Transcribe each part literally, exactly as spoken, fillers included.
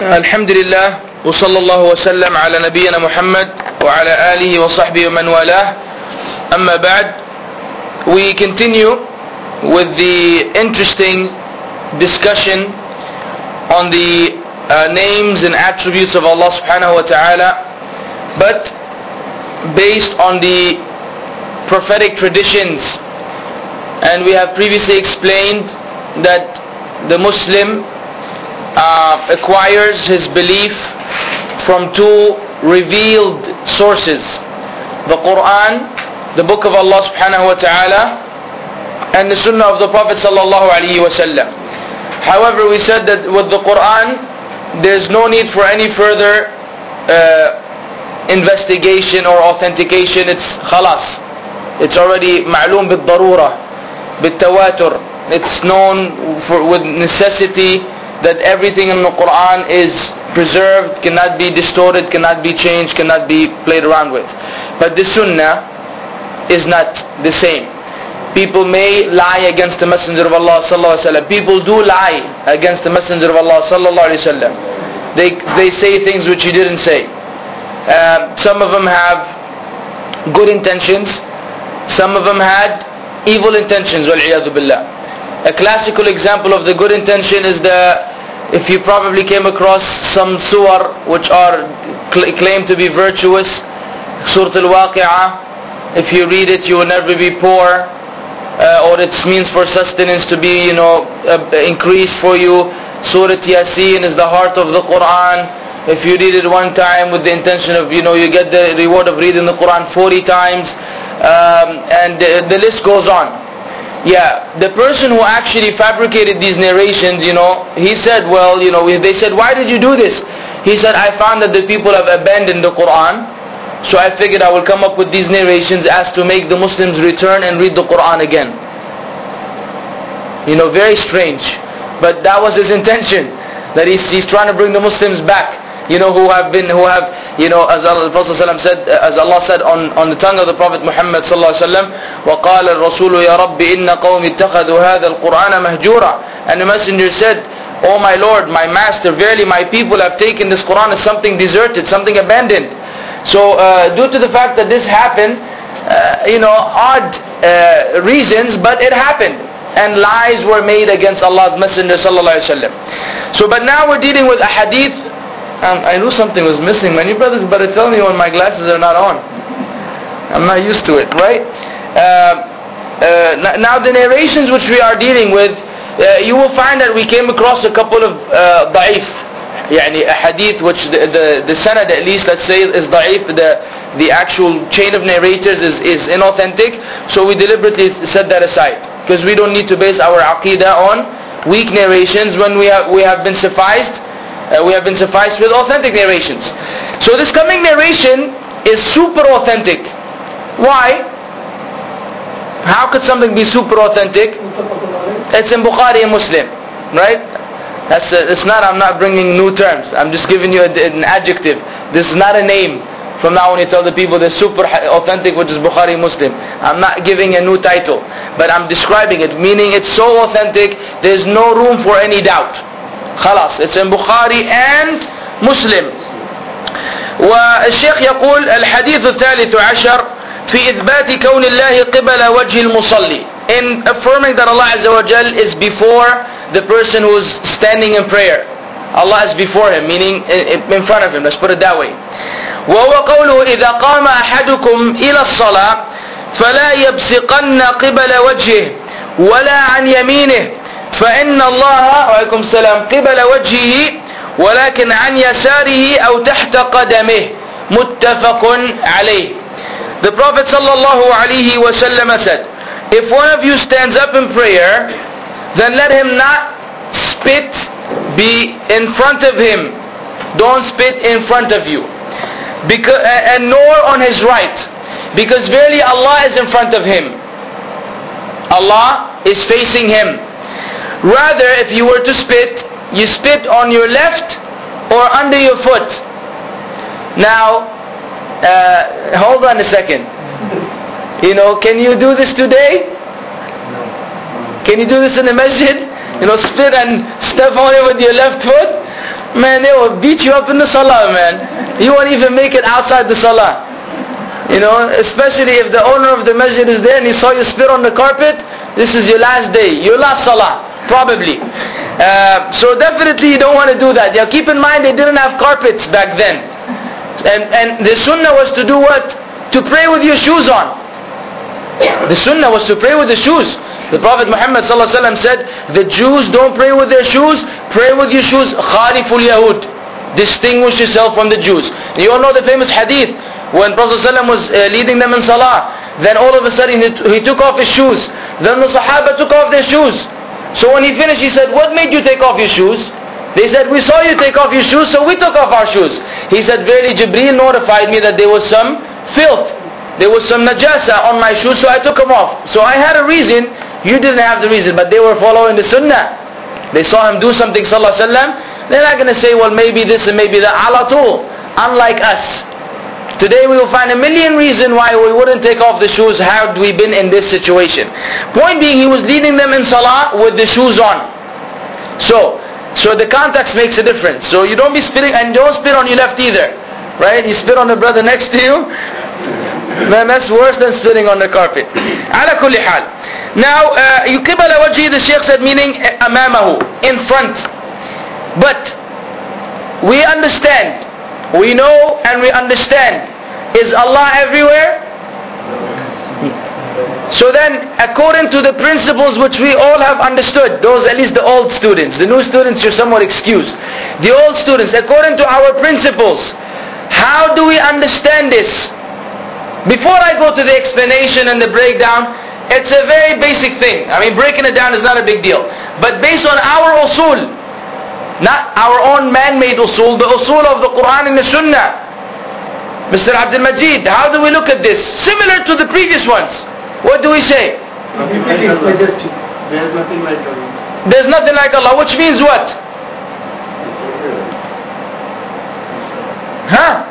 الحمد لله وصلى الله وسلم على نبينا محمد وعلى آله وصحبه ومن والاه. أما بعد, we continue with the interesting discussion on the uh, names and attributes of Allah subhanahu wa ta'ala, but based on the prophetic traditions. And we have previously explained that the Muslim uh, acquires his belief from two revealed sources: the Quran, the book of Allah subhanahu wa ta'ala, and the Sunnah of the Prophet sallallahu alaihi wasallam. However, we said that with the Quran, there's no need for any further uh, investigation or authentication. It's khalas. It's already ma'loom bid-darura, bid-tawatur. It's known for, with necessity that everything in the Quran is preserved, cannot be distorted, cannot be changed, cannot be played around with. But the Sunnah is not the same. People may lie against the Messenger of Allah sallallahu alaihi wasallam. People do lie against the Messenger of Allah sallallahu alaihi wasallam. They they say things which he didn't say. Uh, some of them have good intentions. Some of them had evil intentions. Wal-iyadhu billah. A classical example of the good intention is the, if you probably came across some surah which are cl- claimed to be virtuous, Surah Al-Waqi'ah. If you read it, you will never be poor, uh, or its means for sustenance to be, you know, uh, increased for you. Surah Yasin is the heart of the Quran. If you read it one time with the intention of, you know, you get the reward of reading the Quran forty times, um, and the, the list goes on. Yeah, the person who actually fabricated these narrations, you know, he said, well, you know, they said, why did you do this? He said, I found that the people have abandoned the Quran, so I figured I will come up with these narrations as to make the Muslims return and read the Quran again. You know, very strange. But that was his intention, that he's, he's trying to bring the Muslims back. You know, who have been, who have, you know, as Allah, the Prophet ﷺ said, as Allah said on, on the tongue of the Prophet Muhammad sallallahu alaihi wasallam, وَقَالَ الرَّسُولُ يَا رَبِّ إِنَّ قَوْمِ اتَّخَذُوا هَذَا الْقُرْآنَ مَهْجُورًا. And the messenger said, oh my Lord, my master, verily my people have taken this Quran as something deserted, something abandoned. So uh, due to the fact that this happened, uh, you know, odd uh, reasons, but it happened. And lies were made against Allah's messenger sallallahu alaihi wasallam. So but now we're dealing with a hadith. Um, I knew something was missing. Man, you brothers better tell me when my glasses are not on. I'm not used to it, right? Uh, uh, now the narrations which we are dealing with, uh, you will find that we came across a couple of uh, da'if. Yani a hadith which the, the, the sanad at least, let's say, is da'if. The, the actual chain of narrators is, is inauthentic. So we deliberately set that aside. Because we don't need to base our aqidah on weak narrations when we have, we have been sufficed. Uh, we have been sufficed with authentic narrations. So this coming narration is super authentic. Why? How could something be super authentic? It's in Bukhari and Muslim, right? That's a, it's not. I'm not bringing new terms. I'm just giving you a, an adjective. This is not a name. From now on, you tell the people they're super authentic, which is Bukhari and Muslim. I'm not giving a new title, but I'm describing it, meaning it's so authentic. There's no room for any doubt. خلاص, it's in Bukhari and Muslim. والشيخ يقول الحديث الثالث عشر في إثبات كون الله قبل وجه المصلي, in affirming that Allah Azza wa Jal is before the person who is standing in prayer. Allah is before him, meaning in front of him. Let's put it that way. وهو قوله إذا قام أحدكم إلى الصلاة فلا يبصقن قبل وجهه ولا عن يمينه فإن الله وعليكم السلام قبل وجهه ولكن عن يساره أو تحت قدمه متفق عليه. The Prophet sallallahu alaihi wasallam said, if one of you stands up in prayer, then let him not spit be in front of him. Don't spit in front of you, because and nor on his right, because verily Allah is in front of him. Allah is facing him. Rather, if you were to spit, you spit on your left or under your foot. Now, uh, hold on a second. You know, can you do this today? Can you do this in the masjid? You know, spit and step on it with your left foot? man, they will beat you up in the salah, man. You won't even make it outside the salah. You know, especially if the owner of the masjid is there and he saw you spit on the carpet, this is your last day, your last salah, probably. Uh, so definitely you don't want to do that. Now keep in mind they didn't have carpets back then. And, and the sunnah was to do what? To pray with your shoes on. The sunnah was to pray with the shoes. The Prophet Muhammad ﷺ said, the Jews don't pray with their shoes, pray with your shoes. Khaliful Yahud. Distinguish yourself from the Jews. You all know the famous hadith when Prophet ﷺ was uh, leading them in salah. Then all of a sudden he, t- he took off his shoes. Then the Sahaba took off their shoes. So when he finished, he said, what made you take off your shoes? They said, we saw you take off your shoes, so we took off our shoes. He said, verily Jibreel notified me that there was some filth. There was some najasa on my shoes, so I took them off. So I had a reason, you didn't have the reason, but they were following the sunnah. They saw him do something, sallallahu alaihi wasallam. They're not going to say, well, maybe this and maybe that. Ala tul. Unlike us. Today we will find a million reasons why we wouldn't take off the shoes had we been in this situation. Point being, he was leading them in salah with the shoes on. So, so the context makes a difference. So you don't be spitting, and don't spit on your left either. Right? You spit on the brother next to you. Man, that's worse than spitting on the carpet. Ala kulli hal. Now, يُقِبَلَ وَجْهِ, the Shaykh said, meaning أَمَامَهُ, in front. But we understand, we know and we understand. Is Allah everywhere? So then, according to the principles which we all have understood, those at least the old students, the new students you're somewhat excused. The old students, according to our principles, how do we understand this? Before I go to the explanation and the breakdown, it's a very basic thing. I mean, breaking it down is not a big deal. But based on our usul, not our own man-made usul, the usul of the Quran and the Sunnah. Mister Abdul Majid, how do we look at this? Similar to the previous ones. What do we say? There's nothing like Allah. There's nothing like Allah, which means what? Huh?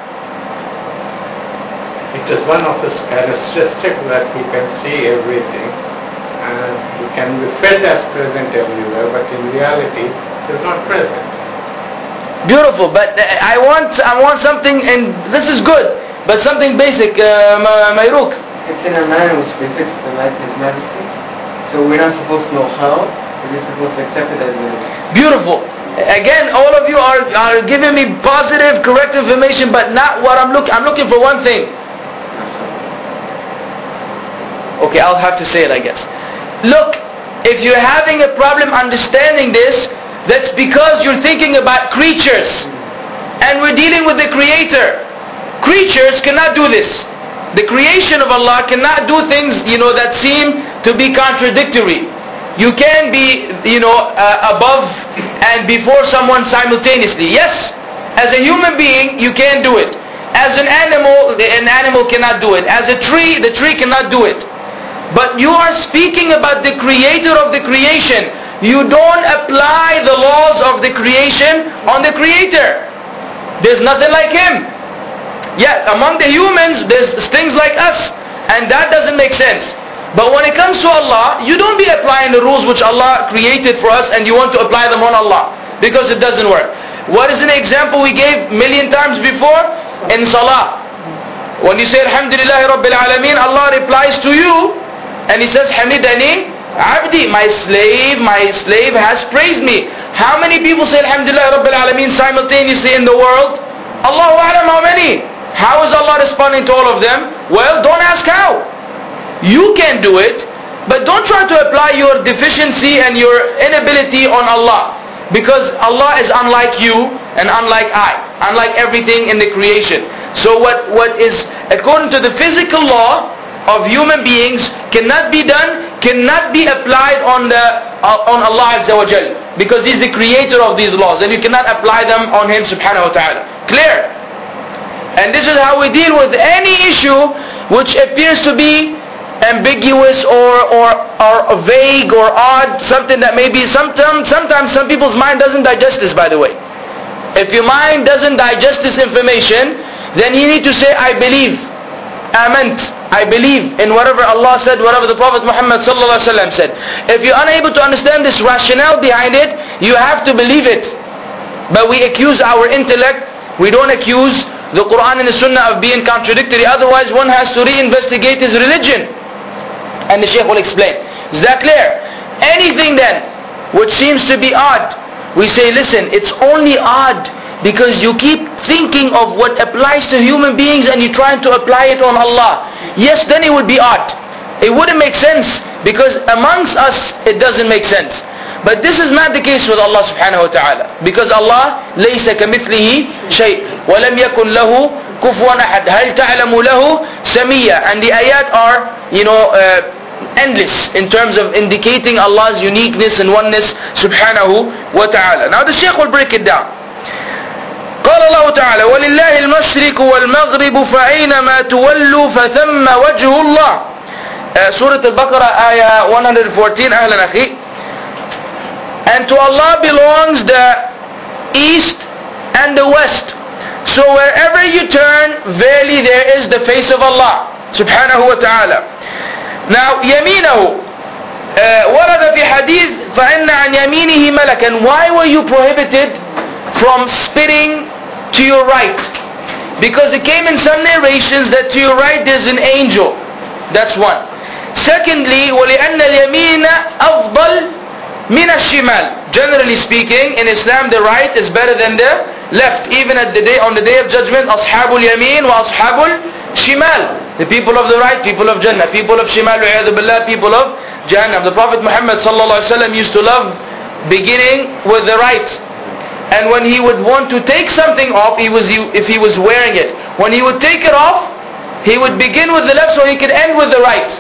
It is one of the characteristics that we can see everything and it can be felt as present everywhere, but in reality it is not present. Beautiful, but I want I want something, and this is good, but something basic, uh, Mayruk. It's in a manner which befits the light of His Majesty. So we're not supposed to know how, we're just supposed to accept it as it is. Beautiful. Again, all of you are, are giving me positive, correct information, but not what I'm looking. I'm looking for one thing. Okay, I'll have to say it, I guess. Look, if you're having a problem understanding this, that's because you're thinking about creatures. And we're dealing with the Creator. Creatures cannot do this. The creation of Allah cannot do things, you know, that seem to be contradictory. You can be, you know, uh, above and before someone simultaneously. Yes, as a human being, you can do it. As an animal, an animal cannot do it. As a tree, the tree cannot do it. But you are speaking about the Creator of the creation. You don't apply the laws of the creation on the Creator. There's nothing like Him. Yeah, among the humans, there's things like us, and that doesn't make sense. But when it comes to Allah, you don't be applying the rules which Allah created for us and you want to apply them on Allah, because it doesn't work. What is an example we gave million times before? In Salah. When you say Alhamdulillah Rabbil Alameen, Allah replies to you, and He says, Hamidani Abdi, my slave, my slave has praised me. How many people say Alhamdulillah Rabbil Alameen simultaneously in the world? Allahu A'lam, how many? How is Allah responding to all of them? Well, don't ask how. You can do it, but don't try to apply your deficiency and your inability on Allah. Because Allah is unlike you and unlike I, unlike everything in the creation. So what, what is according to the physical law of human beings cannot be done, cannot be applied on the uh, on Allah Azza wa Jal, because He is the creator of these laws, and you cannot apply them on Him subhanahu wa ta'ala. Clear? And this is how we deal with any issue which appears to be ambiguous or, or, or vague or odd, something that maybe sometimes, sometimes some people's mind doesn't digest this, by the way. If your mind doesn't digest this information, then you need to say, I believe. Amant, I believe in whatever Allah said, whatever the Prophet Muhammad sallallahu alaihi wasallam said. If you're unable to understand this rationale behind it, you have to believe it. But we accuse our intellect, we don't accuse the Quran and the Sunnah of being contradictory. Otherwise one has to reinvestigate his religion. And the Shaykh will explain. Is that clear? Anything then which seems to be odd, we say, listen, it's only odd because you keep thinking of what applies to human beings and you're trying to apply it on Allah. Yes, then it would be odd. It wouldn't make sense because amongst us it doesn't make sense. But this is not the case with Allah subhanahu wa ta'ala. Because Allah لَيْسَ كَمِثْلِهِ شَيْءٍ وَلَمْ يَكُنْ لَهُ كُفُوًا أَحَدٍ هَلْ تَعْلَمُ لَهُ سَمِيًّا. And the ayat are, you know, uh, endless in terms of indicating Allah's uniqueness and oneness subhanahu wa ta'ala. Now the Shaykh will break it down. قال الله تعالى وَلِلَّهِ الْمَشْرِكُ وَالْمَغْرِبُ فَأَيْنَمَا تُوَلُّوا فَثَمَّ وَجْهُ اللَّهِ. uh, Surah Al-Baqarah ayah one hundred fourteen. أهلا أخي. And to Allah belongs the east and the west. So wherever you turn, verily there is the face of Allah subhanahu wa ta'ala. Now يمينه uh, ورد في حديث فإن عن يمينه ملكا. Why were you prohibited from spitting to your right? Because it came in some narrations that to your right there's an angel. That's one. Secondly, وَلِأَنَّ الْيَمِينَ أَفْضَلُ مِنَ الشِّمَالِ. Generally speaking, in Islam the right is better than the left. Even at the day, on the day of judgment, أَصْحَابُ الْيَمِينَ وَأَصْحَابُ الشِّمَالِ. The people of the right, people of Jannah. People of Shimal, وَعِيَذُ بِاللَّهِ, people of Jahannam. The Prophet Muhammad sallallahu alaihi wasallam used to love beginning with the right. And when he would want to take something off, he was if he was wearing it, when he would take it off, he would begin with the left so he could end with the right.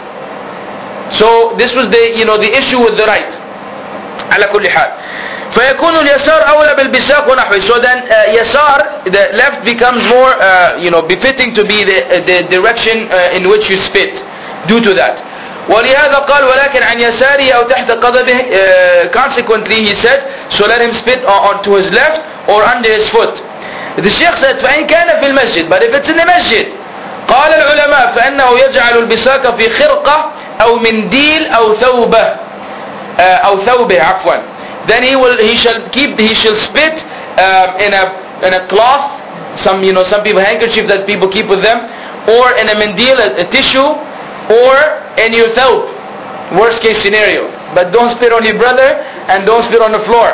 So this was the you know the issue with the right. على كل حال. فيكون اليسار أولى بالبساق ونحوه. So then uh, yasar, the left, becomes more uh, you know befitting to be the, the direction uh, in which you spit due to that. ولهذا قال ولكن عن يساره أو تحت قدمه. uh, Consequently he said, so let him spit on, on to his left or under his foot. The Shaykh said فإن كان في المسجد, but if it's in the masjid, قال العلماء فإنه يجعل البساق في خرقة أو منديل أو ثوبة uh, أو ثوبه عفوا. Then he will he shall keep he shall spit um, in a in a cloth, some you know some people handkerchief that people keep with them, or in a mendil, a, a tissue, or in your thawb, worst case scenario. But don't spit on your brother and don't spit on the floor.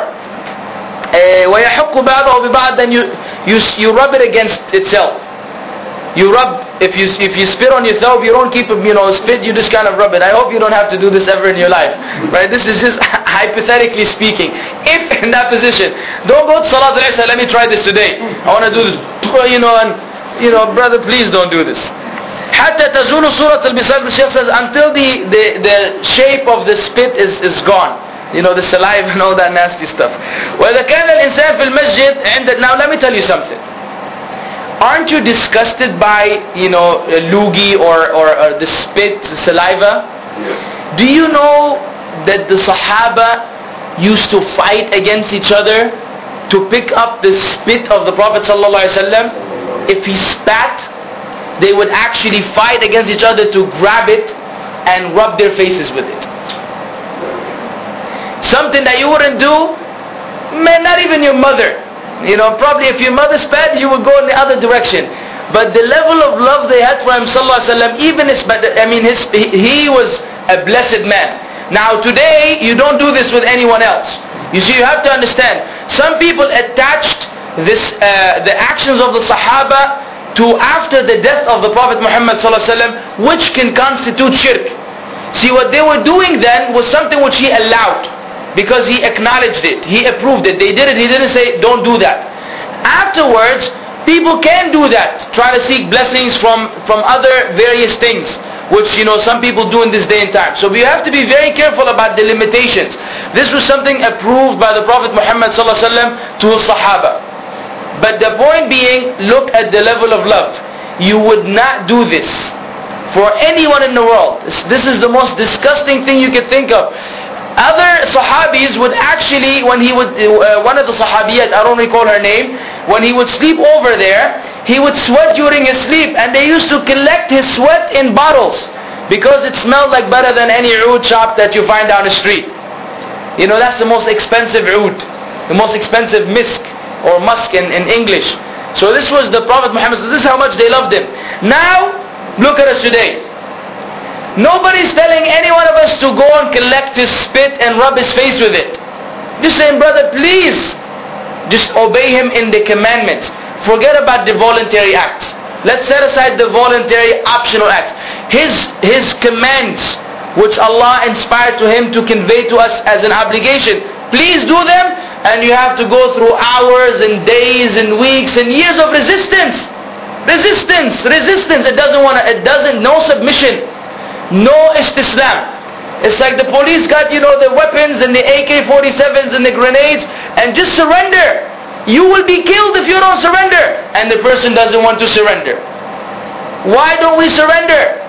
ويحك بعضه ببعض. Then you you you rub it against itself. You rub, if you if you spit on your thawb, you don't keep it, you know, spit, you just kind of rub it. I hope you don't have to do this ever in your life. Right? This is just hypothetically speaking. If in that position, don't go to Salat al-Isha, let me try this today. I want to do this, you know, and, you know, brother, please don't do this. حتى تزول صورة البساق, the Shaykh says, until the, the, the shape of the spit is, is gone. You know, the saliva and all that nasty stuff. وإذا كان الإنسان في المسجد عند. Now let me tell you something. Aren't you disgusted by, you know, loogie or, or, or the spit, the saliva? Do you know that the Sahaba used to fight against each other to pick up the spit of the Prophet sallallahu alaihi wasallam? If he spat, they would actually fight against each other to grab it and rub their faces with it. Something that you wouldn't do, man, not even your mother. You know, probably if your mother spat, you would go in the other direction. But the level of love they had for him, sallallahu alaihi wasallam, even his, I mean, his, he was a blessed man. Now today, you don't do this with anyone else. You see, you have to understand, some people attached this, uh, the actions of the Sahaba to after the death of the Prophet Muhammad sallallahu alaihi wasallam, which can constitute shirk. See, what they were doing then was something which he allowed, because he acknowledged it, he approved it. They did it, he didn't say don't do that. Afterwards, people can do that, try to seek blessings from, from other various things, which you know some people do in this day and time. So we have to be very careful about the limitations. This was something approved by the Prophet Muhammad sallallahu alaihi wasallam to his Sahaba. But the point being, look at the level of love. You would not do this for anyone in the world. This is the most disgusting thing you could think of. Other Sahabis would actually, when he would, uh, one of the Sahabiyat, I don't recall her name, when he would sleep over there, he would sweat during his sleep, and they used to collect his sweat in bottles, because it smelled like better than any oud shop that you find down the street. You know, that's the most expensive oud, the most expensive misk, or mosque in, in English. So this was the Prophet Muhammad. So this is how much they loved him. Now, look at us today. Nobody's telling any one of us to go and collect his spit and rub his face with it. Just saying, brother, please, just obey him in the commandments. Forget about the voluntary acts. Let's set aside the voluntary optional acts. His, his commands, which Allah inspired to him to convey to us as an obligation, please do them, and you have to go through hours and days and weeks and years of resistance. Resistance, resistance. It doesn't want to, it doesn't, no submission. No istislam. It's like the police got, you know, the weapons and the A K forty-sevens and the grenades, and just surrender. You will be killed if you don't surrender. And the person doesn't want to surrender. Why don't we surrender?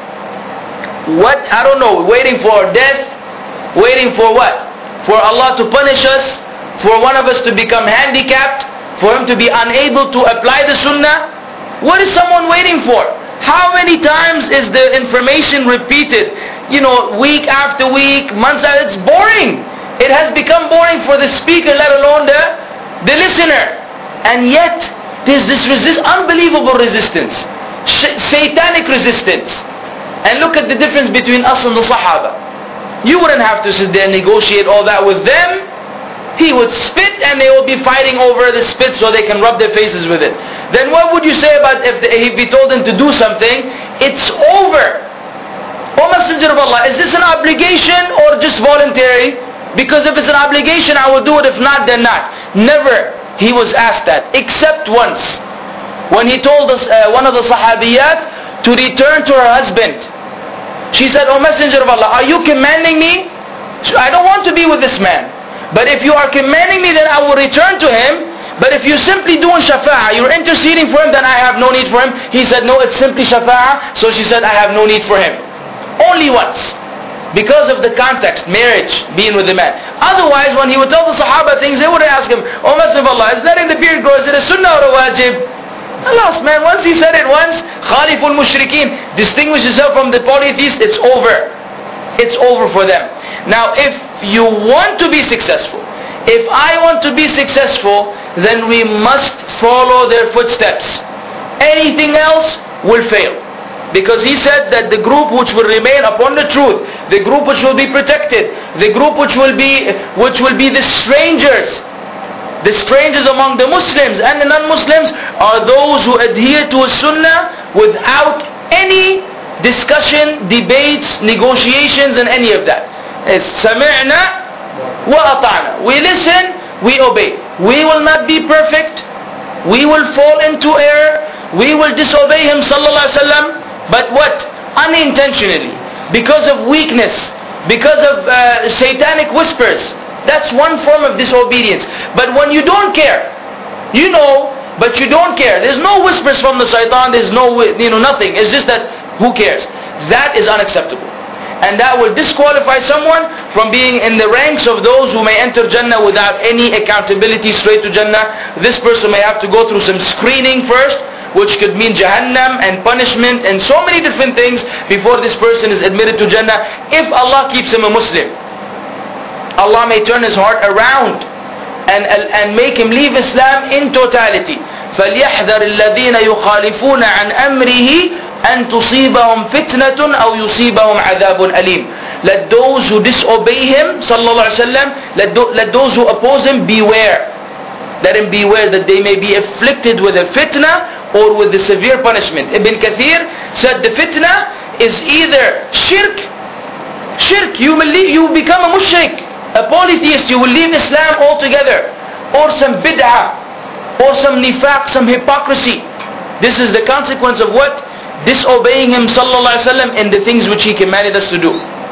What? I don't know. Waiting for death? Waiting for what? For Allah to punish us? For one of us to become handicapped? For him to be unable to apply the sunnah? What is someone waiting for? How many times is the information repeated? You know, week after week, months after. It's boring. It has become boring for the speaker, let alone the, the listener. And yet, there's this resist, unbelievable resistance. Sh- satanic resistance. And look at the difference between us and the Sahaba. You wouldn't have to sit there and negotiate all that with them. He would spit and they would be fighting over the spit so they can rub their faces with it. Then what would you say about if, the, if he told them to do something? It's over. O Messenger of Allah, is this an obligation or just voluntary? Because if it's an obligation, I will do it. If not, then not. Never he was asked that, except once. When he told us, uh, one of the Sahabiyat to return to her husband. She said, O Messenger of Allah, are you commanding me? I don't want to be with this man. But if you are commanding me, then I will return to him. But if you're simply doing shafa'ah, you're interceding for him, then I have no need for him. He said, no, it's simply shafa'ah. So she said, I have no need for him. Only once. Because of the context, marriage, being with the man. Otherwise, when he would tell the Sahaba things, they would ask him, O Messenger of Allah, is letting the beard grow, is it a sunnah or a wajib? Alas, man, once he said it once, Khaliful Mushrikeen, distinguish yourself from the polytheists, it's over. It's over for them. Now, if you want to be successful, if I want to be successful, then we must follow their footsteps. Anything else will fail. Because he said that the group which will remain upon the truth, the group which will be protected, the group which will be which will be the strangers, the strangers among the Muslims and the non-Muslims are those who adhere to a sunnah without any discussion, debates, negotiations and any of that. It's sami'na wa ata'na. We listen, we obey. We will not be perfect. We will fall into error. We will disobey him sallallahu alaihi wasallam. But what? Unintentionally. Because of weakness. Because of uh, satanic whispers. That's one form of disobedience. But when you don't care, you know, but you don't care. There's no whispers from the shaitan. There's no, you know, nothing. It's just that, who cares? That is unacceptable. And that will disqualify someone from being in the ranks of those who may enter Jannah without any accountability straight to Jannah. This person may have to go through some screening first, which could mean Jahannam and punishment and so many different things before this person is admitted to Jannah. If Allah keeps him a Muslim, Allah may turn his heart around and, and make him leave Islam in totality. فَلْيَحْذَرِ الَّذِينَ يُخَالِفُونَ عَنْ أَمْرِهِ أَن تُصِيبَهُمْ فِتْنَةٌ أَوْ يُصِيبَهُمْ عَذَابٌ أَلِيمٌ. Let those who disobey him, sallallahu alaihi wasallam, let, do, let those who oppose him beware. Let him beware that they may be afflicted with a fitna or with the severe punishment. Ibn Kathir said the fitna is either shirk, shirk, you will leave, you become a mushrik, a polytheist, you will leave Islam altogether, or some bid'ah, or some nifaq, some hypocrisy. This is the consequence of what? Disobeying him sallallahu alaihi wasallam in the things which he commanded us to do.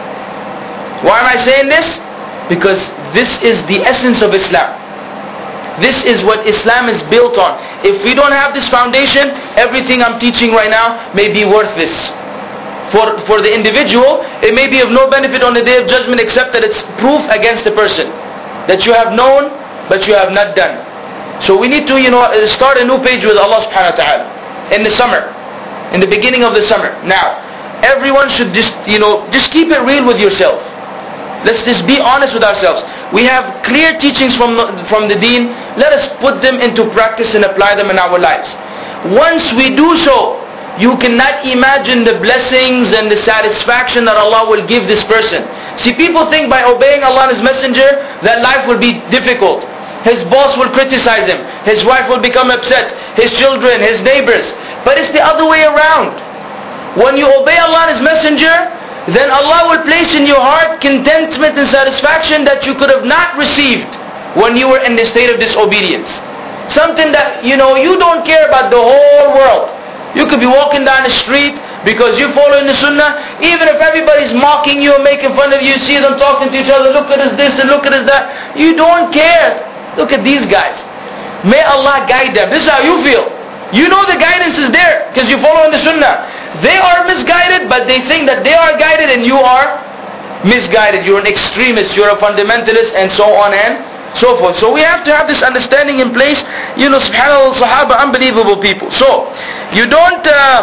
Why am I saying this? Because this is the essence of Islam. This is what Islam is built on. If we don't have this foundation, everything I'm teaching right now may be worthless. For, for the individual, it may be of no benefit on the Day of Judgment except that it's proof against the person. That you have known, but you have not done. So we need to, you know, start a new page with Allah subhanahu wa ta'ala. In the summer. In the beginning of the summer. Now, everyone should just, you know, just keep it real with yourself. Let's just be honest with ourselves. We have clear teachings from the, from the deen. Let us put them into practice and apply them in our lives. Once we do so, you cannot imagine the blessings and the satisfaction that Allah will give this person. See, people think by obeying Allah and His Messenger that life will be difficult. His boss will criticize him. His wife will become upset. His children, his neighbors. But it's the other way around. When you obey Allah and His Messenger, then Allah will place in your heart contentment and satisfaction that you could have not received when you were in the state of disobedience. Something that, you know, you don't care about the whole world. You could be walking down the street because you follow in the sunnah. Even if everybody's mocking you and making fun of you, see them talking to each other, look at us this and look at us that. You don't care. Look at these guys. May Allah guide them. This is how you feel. You know the guidance is there because you follow in the sunnah. They are misguided, but they think that they are guided and you are misguided. You're an extremist, you're a fundamentalist, and so on and so forth. So we have to have this understanding in place. You know, subhanAllah, Sahaba, unbelievable people. So, you don't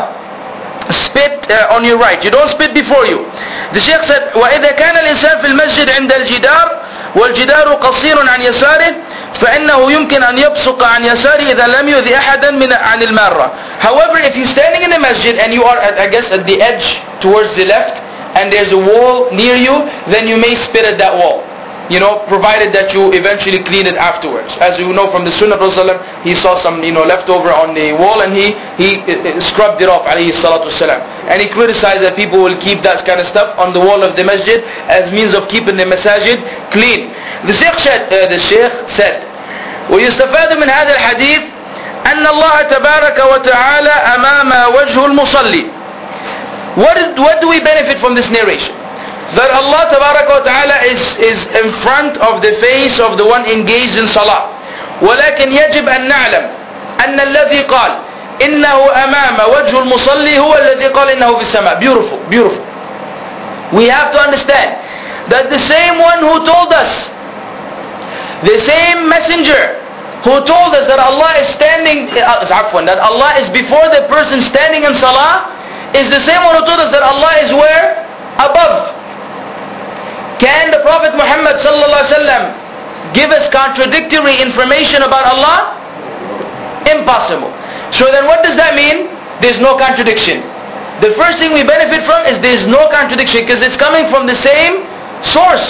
uh, spit uh, on your right. You don't spit before you. The Shaykh said, وَإِذَا كَانَ الْإِنسَانِ فِي الْمَسْجِدِ عِنْدَ الْجِدَارِ وَالْجِدَارُ قَصِيرٌ عَنْ يَسَارِهِ فإنه يمكن أن يبصق عن يساره إذا لم يؤذي أحدا من عن المارة. However, if you're standing in the masjid and you are, at, I guess, at the edge towards the left, and there's a wall near you, then you may spit at that wall. You know, provided that you eventually clean it afterwards. As you know from the Sunnah of Rasulullah, he saw some, you know, leftover on the wall and he he scrubbed it off, alayhi salatu wasalam. And he criticized that people will keep that kind of stuff on the wall of the masjid as means of keeping the masajid clean. The Shaykh said, uh, the Shaykh said, ويستفاد من هذا الحديث أن الله تبارك وتعالى أمام وجه المصلي. What, is, what do we benefit from this narration? That Allah Tabaraka wa Ta'ala is, is in front of the face of the one engaged in salah. ولكن يجب أن نعلم أن الذي قال إنه أمام وجه المصلي هو الذي قال إنه في السماء. Beautiful, beautiful. We have to understand that the same one who told us, the same messenger who told us that Allah is standing, uh, that Allah is before the person standing in salah, is the same one who told us that Allah is where? Above. Can the Prophet Muhammad sallallahu alaihi wasallam give us contradictory information about Allah? Impossible. So then what does that mean? There's no contradiction. The first thing we benefit from is there's no contradiction because it's coming from the same source.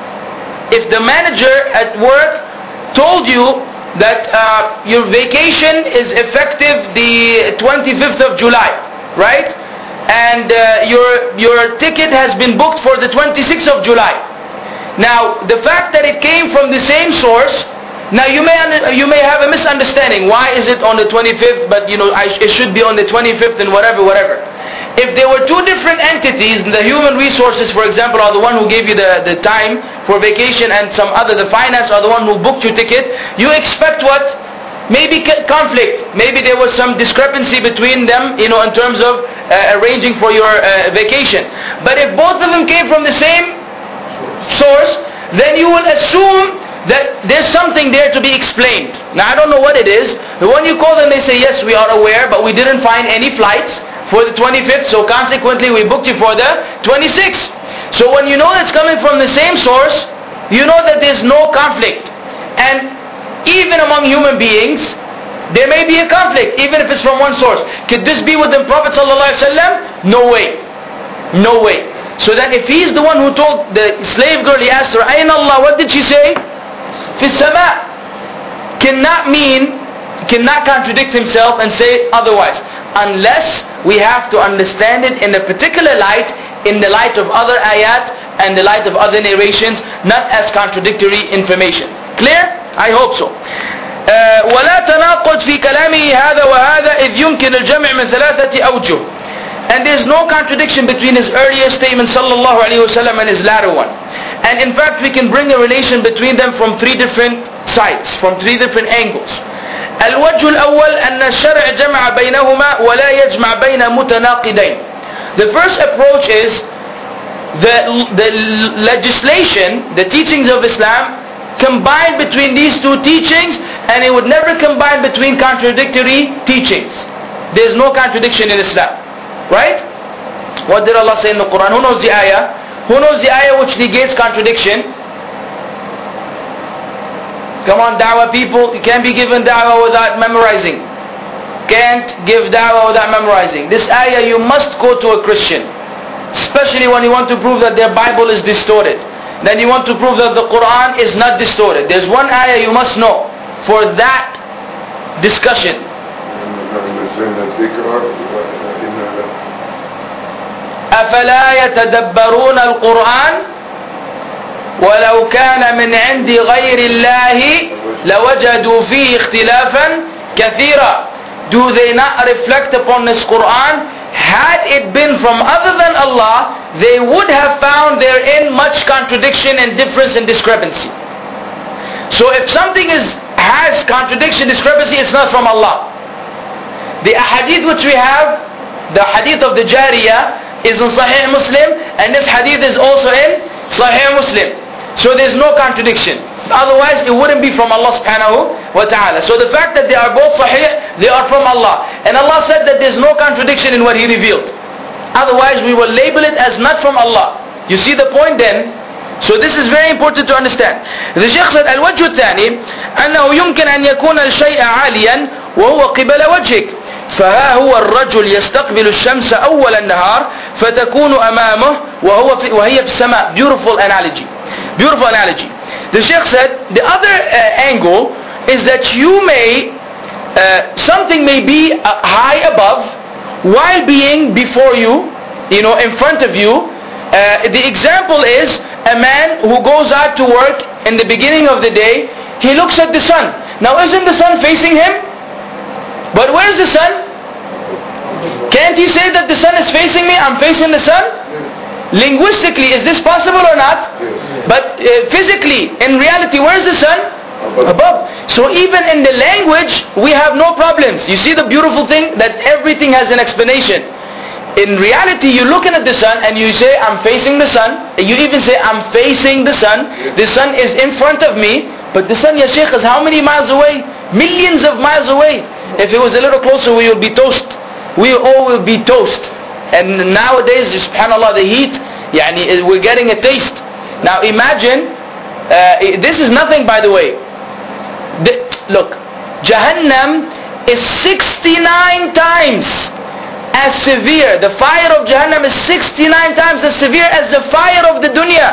If the manager at work told you that uh, your vacation is effective the twenty-fifth of July, right? And uh, your your ticket has been booked for the twenty-sixth of July. Now, the fact that it came from the same source, now you may you may have a misunderstanding. Why is it on the twenty-fifth, but you know I, it should be on the twenty-fifth and whatever, whatever. If there were two different entities, the human resources, for example, are the one who gave you the, the time for vacation, and some other, the finance, are the one who booked your ticket, you expect what? Maybe conflict. Maybe there was some discrepancy between them, you know, in terms of uh, arranging for your uh, vacation. But if both of them came from the same source, then you will assume that there's something there to be explained. Now, I don't know what it is. But when you call them, they say, yes, we are aware, but we didn't find any flights for the twenty-fifth, so consequently we booked you for the twenty-sixth. So when you know that's coming from the same source, you know that there's no conflict. And even among human beings, there may be a conflict, even if it's from one source. Could this be with the Prophet ﷺ? No way. No way. So then if he's the one who told the slave girl, he asked her, Ayn Allah, what did she say? Fi sama. Cannot mean, cannot contradict himself and say otherwise. Unless we have to understand it in a particular light, in the light of other ayat and the light of other narrations, not as contradictory information. Clear? I hope so. ولا تناقض في كلامه هذا وهذا إذ يمكن الجمع من ثلاثة أوجه. And there's no contradiction between his earlier statement sallallahu alaihi wasallam and his latter one. And in fact we can bring a relation between them from three different sides, from three different angles. الوجه الأول أن الشرع جمع بينهما ولا يجمع بين متناقضين. The first approach is the, the legislation, the teachings of Islam combine between these two teachings, and it would never combine between contradictory teachings. There's no contradiction in Islam. Right? What did Allah say in the Quran? Who knows the ayah? Who knows the ayah which negates contradiction? Come on, da'wah people, you can't be given da'wah without memorizing. Can't give da'wah without memorizing. This ayah you must go to a Christian. Especially when you want to prove that their Bible is distorted. Then you want to prove that the Quran is not distorted. There's one ayah you must know for that discussion. أفلا يتدبرون القرآن ولو كان من عند غير الله لوجدوا فيه اختلافا كثيرا. Do they not reflect upon this Quran? Had it been from other than Allah, they would have found therein much contradiction and difference and discrepancy. So if something is has contradiction, discrepancy, it's not from Allah. The hadith which we have, the hadith of the Jariyah, is in Sahih Muslim, and this hadith is also in Sahih Muslim. So there's no contradiction. Otherwise it wouldn't be from Allah subhanahu wa ta'ala. So the fact that they are both sahih, they are from Allah. And Allah said that there's no contradiction in what He revealed. Otherwise we will label it as not from Allah. You see the point then? So this is very important to understand. The Shaykh said, الوجه الثاني أنه يمكن أن يكون الشيء عاليا وهو قبل وجهك. فها هو الرجل يستقبل الشمس أول النهار فتكون أمامه وهو في وهي في السماء. Beautiful analogy. Beautiful analogy. The Shaykh said, the other uh, angle is that you may, uh, something may be uh, high above while being before you, you know, in front of you. Uh, the example is a man who goes out to work in the beginning of the day. He looks at the sun. Now isn't the sun facing him? But where's the sun? Can't he say that the sun is facing me? I'm facing the sun? Linguistically, is this possible or not? But uh, physically, in reality, where's the sun? Above. So even in the language, we have no problems. You see the beautiful thing? That everything has an explanation. In reality, you're looking at the sun and you say, I'm facing the sun. You even say, I'm facing the sun. The sun is in front of me. But the sun, ya Shaykh, is how many miles away? Millions of miles away. If it was a little closer, we would be toast. We all will be toast. And nowadays, subhanAllah, the heat, yani, we're getting a taste. Now imagine, uh, this is nothing by the way. The, look, Jahannam is sixty-nine times as severe. The fire of Jahannam is sixty-nine times as severe as the fire of the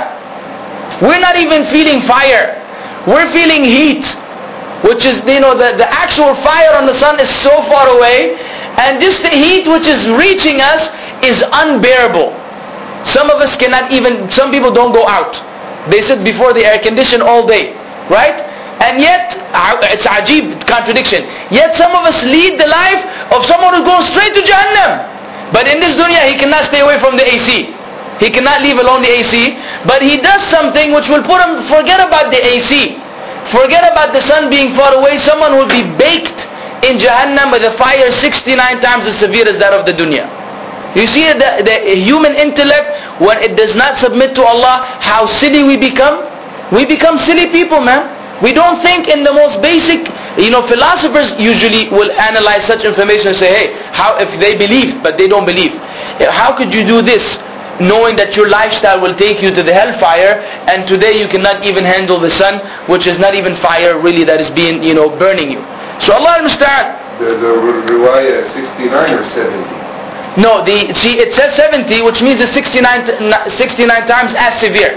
dunya. We're not even feeling fire. We're feeling heat. Which is, you know, the, the actual fire on the sun is so far away. And just the heat which is reaching us is unbearable. Some of us cannot even, some people don't go out. They sit before the air condition all day. Right? And yet, it's ajib contradiction. Yet some of us lead the life of someone who goes straight to Jahannam. But in this dunya, he cannot stay away from the A C. He cannot leave alone the A C. But he does something which will put him, forget about the A C. Forget about the sun being far away. Someone will be baked in Jahannam with a fire sixty-nine times as severe as that of the dunya. You see the, the human intellect, when it does not submit to Allah, how silly we become? We become silly people, man. We don't think in the most basic, you know, philosophers usually will analyze such information and say, hey, how if they believed but they don't believe? How could you do this knowing that your lifestyle will take you to the hellfire, and today you cannot even handle the sun, which is not even fire really that is being, you know, burning you. So Allah al-Musta'an. The, the riwayah sixty-nine or seventy? No, the see it says seventy, which means it's sixty-nine, sixty-nine times as severe.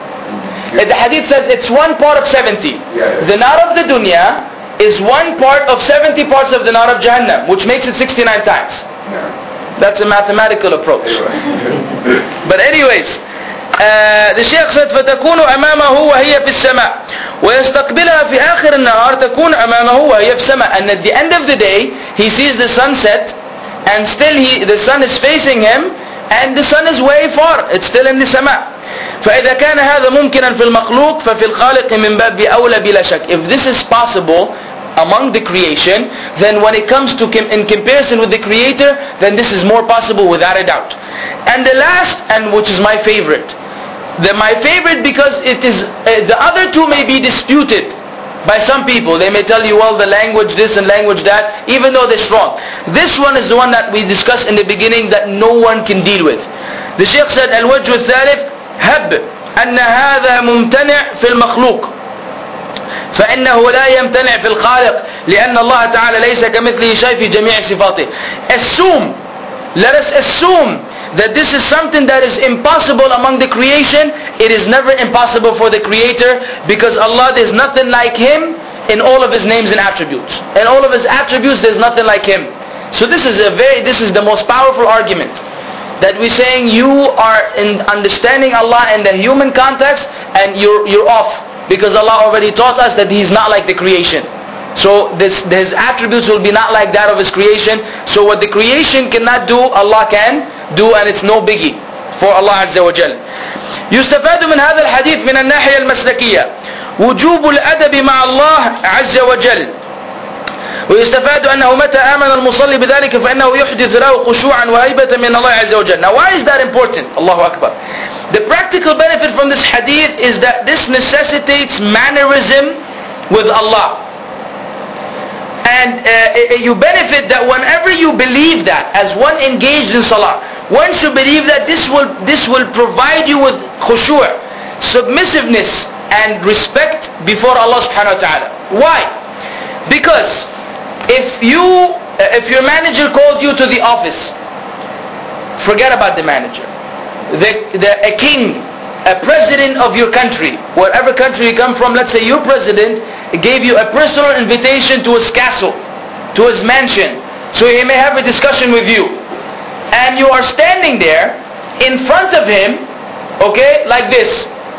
Yeah. The hadith says it's one part of seventy. Yeah, yeah. The nar of the dunya is one part of seventy parts of the nar of Jahannam, which makes it sixty-nine times. Yeah. That's a mathematical approach. But anyways, uh, the Shaykh said فَتَكُونُ أَمَامَهُ وَهِيَ فِي السَّمَاءِ وَيَسْتَقْبِلَهَا فِي آخِرِ النَّهَارِ تَكُونُ أَمَامَهُ وَهِيَ فِي السَّمَاءِ. And at the end of the day, he sees the sunset, and still he, the sun is facing him, and the sun is way far. It's still in the sama. فَإِذَا كَانَ هَذَا مُمْكِنًا فِي الْمَخْلُوقِ فَفِي الْخَالِقِ مِنْ بَابِ أَوْلَى بِلَا شَكٍّ. If this is possible among the creation, then when it comes to com- in comparison with the Creator, then this is more possible without a doubt. And the last, and which is my favorite, the my favorite because it is uh, the other two may be disputed by some people. They may tell you, well, the language this and language that, even though they're strong. This one is the one that we discussed in the beginning that no one can deal with. The Shaykh said, الوجه الثالث هب أن هذا ممتنع في المخلوق فإنه لا يمتنع في الخالق لأن الله تعالى ليس كمثله شيء في جميع صفاته. Assume, let us assume that this is something that is impossible among the creation. It is never impossible for the Creator, because Allah, there's nothing like Him in all of His names and attributes. In all of His attributes, there's nothing like Him. So this is a very, this is the most powerful argument, that we're saying you are in understanding Allah in the human context and you're, you're off, because Allah already taught us that He's not like the creation. So this, His attributes will be not like that of His creation. So what the creation cannot do, Allah can do, and it's no biggie for Allah Azza wa Jal. يستفاد من هذا الحديث من الناحية المسلكية وجوب الأدب مع الله عز وجل. ويستفاد أنه متى آمن المصلي بذلك فإنه يحدث له خشوعا وهيبة من الله عز وجل. Now why is that important? Allahu Akbar. The practical benefit from this hadith is that this necessitates mannerism with Allah. And uh, you benefit that whenever you believe that, as one engaged in salah, one should believe that this will, this will provide you with khushu', submissiveness and respect before Allah subhanahu wa ta'ala. Why? Because if you, if your manager called you to the office, forget about the manager. The, the, a king, a president of your country, whatever country you come from, let's say your president gave you a personal invitation to his castle, to his mansion, so he may have a discussion with you. And you are standing there in front of him, okay, like this.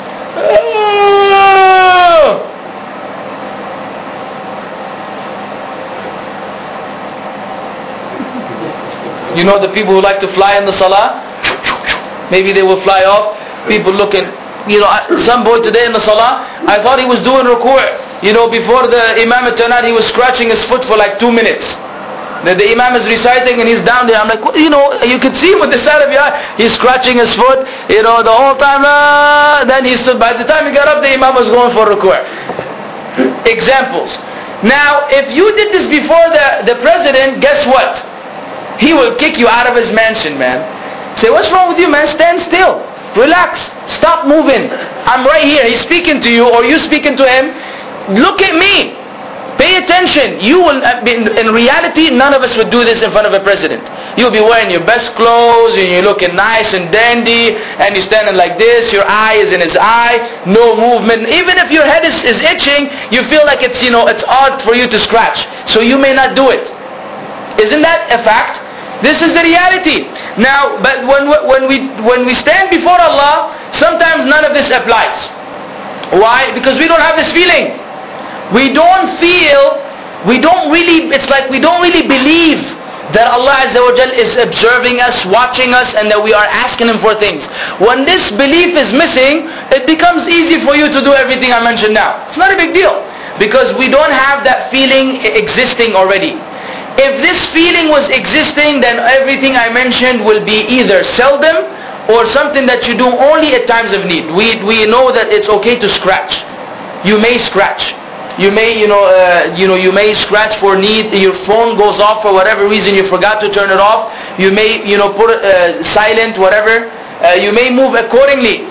You know the people who like to fly in the salah? Maybe they will fly off. People looking, you know, some boy today in the salah, I thought he was doing ruku'. You know, before the imam turned out, he was scratching his foot for like two minutes. The, the imam is reciting and he's down there. I'm like, you know, you can see him with the side of your eye. He's scratching his foot, you know, the whole time. Uh, then he stood. By the time he got up, the imam was going for ruku'. Examples. Now, if you did this before the, the president, guess what? He will kick you out of his mansion, man. Say, what's wrong with you, man? Stand still. Relax. Stop moving. I'm right here. He's speaking to you, or you speaking to him. Look at me. Pay attention. You will, in reality, none of us would do this in front of a president. You'll be wearing your best clothes, and you're looking nice and dandy, and you're standing like this. Your eye is in his eye. No movement. Even if your head is, is itching, you feel like it's, you know, it's odd for you to scratch. So you may not do it. Isn't that a fact? This is the reality. Now, but when, when, we, when we stand before Allah, sometimes none of this applies. Why? Because we don't have this feeling. We don't feel, we don't really, it's like we don't really believe that Allah Azza wa Jal is observing us, watching us, and that we are asking Him for things. When this belief is missing, it becomes easy for you to do everything I mentioned now. It's not a big deal, because we don't have that feeling existing already. If this feeling was existing, then everything I mentioned will be either seldom or something that you do only at times of need. We, we know that it's okay to scratch. You may scratch. You may, you know, uh, you know, you may scratch for need. Your phone goes off for whatever reason. You forgot to turn it off. You may, you know, put it uh, silent, whatever. Uh, you may move accordingly.